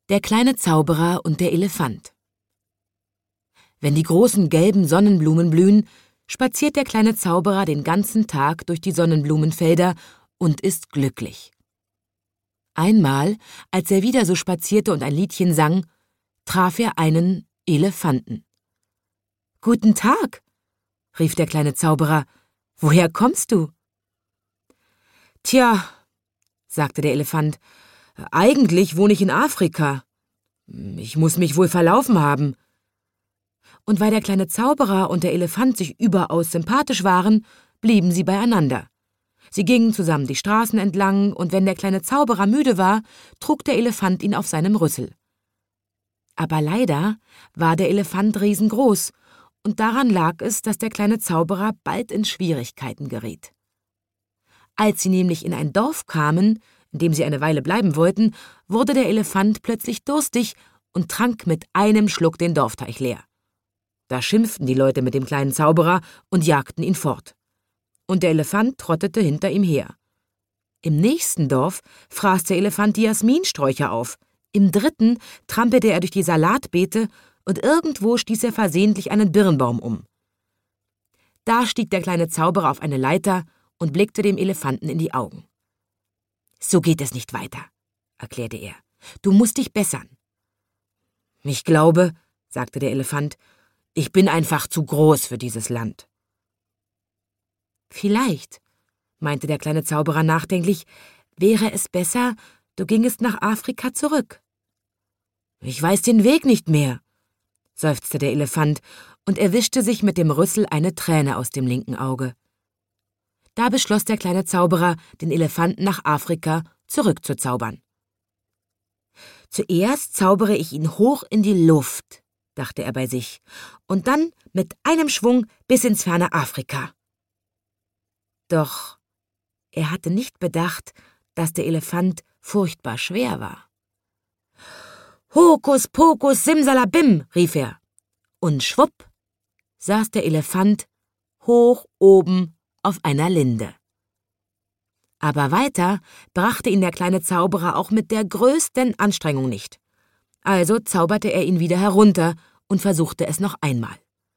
Der kleine Zauberer und der Elefant. Wenn die großen gelben Sonnenblumen blühen, spaziert der kleine Zauberer den ganzen Tag durch die Sonnenblumenfelder und ist glücklich. Einmal, als er wieder so spazierte und ein Liedchen sang, traf er einen Elefanten. »Guten Tag«, rief der kleine Zauberer, »woher kommst du?« »Tja«, sagte der Elefant, »eigentlich wohne ich in Afrika. Ich muss mich wohl verlaufen haben.« Und weil der kleine Zauberer und der Elefant sich überaus sympathisch waren, blieben sie beieinander. Sie gingen zusammen die Straßen entlang, und wenn der kleine Zauberer müde war, trug der Elefant ihn auf seinem Rüssel. Aber leider war der Elefant riesengroß, und daran lag es, dass der kleine Zauberer bald in Schwierigkeiten geriet. Als sie nämlich in ein Dorf kamen, in dem sie eine Weile bleiben wollten, wurde der Elefant plötzlich durstig und trank mit einem Schluck den Dorfteich leer. Da schimpften die Leute mit dem kleinen Zauberer und jagten ihn fort. Und der Elefant trottete hinter ihm her. Im nächsten Dorf fraß der Elefant die Jasminsträucher auf, im dritten trampelte er durch die Salatbeete und irgendwo stieß er versehentlich einen Birnbaum um. Da stieg der kleine Zauberer auf eine Leiter und blickte dem Elefanten in die Augen. »So geht es nicht weiter«, erklärte er. »Du musst dich bessern.« »Ich glaube«, sagte der Elefant, »ich bin einfach zu groß für dieses Land.« »Vielleicht«, meinte der kleine Zauberer nachdenklich, »wäre es besser, du gingest nach Afrika zurück.« »Ich weiß den Weg nicht mehr«, seufzte der Elefant und er wischte sich mit dem Rüssel eine Träne aus dem linken Auge. Da beschloss der kleine Zauberer, den Elefanten nach Afrika zurückzuzaubern. »Zuerst zaubere ich ihn hoch in die Luft«, dachte er bei sich, »und dann mit einem Schwung bis ins ferne Afrika.« Doch er hatte nicht bedacht, dass der Elefant furchtbar schwer war. »Hokus pokus simsalabim«, rief er, und schwupp saß der Elefant hoch oben auf einer Linde. Aber weiter brachte ihn der kleine Zauberer auch mit der größten Anstrengung nicht. Also zauberte er ihn wieder herunter und versuchte es noch einmal.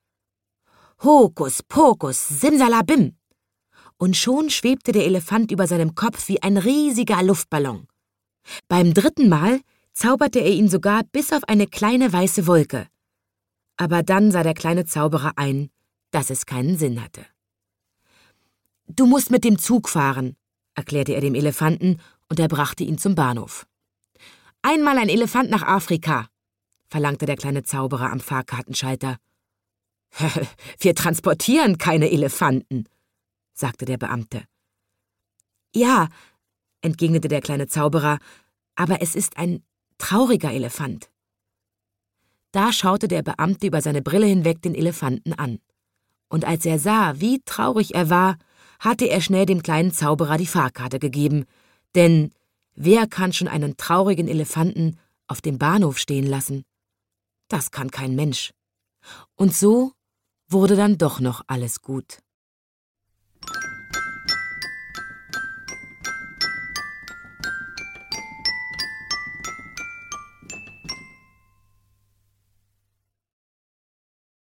Hokus pokus simsalabim. Und schon schwebte der Elefant über seinem Kopf wie ein riesiger Luftballon. Beim dritten Mal zauberte er ihn sogar bis auf eine kleine weiße Wolke. Aber dann sah der kleine Zauberer ein, dass es keinen Sinn hatte. »Du musst mit dem Zug fahren«, erklärte er dem Elefanten, und er brachte ihn zum Bahnhof. »Einmal ein Elefant nach Afrika«, verlangte der kleine Zauberer am Fahrkartenschalter. »Wir transportieren keine Elefanten«, sagte der Beamte. »Ja«, entgegnete der kleine Zauberer, »aber es ist ein trauriger Elefant.« Da schaute der Beamte über seine Brille hinweg den Elefanten an. Und als er sah, wie traurig er war, hatte er schnell dem kleinen Zauberer die Fahrkarte gegeben, denn wer kann schon einen traurigen Elefanten auf dem Bahnhof stehen lassen? Das kann kein Mensch. Und so wurde dann doch noch alles gut.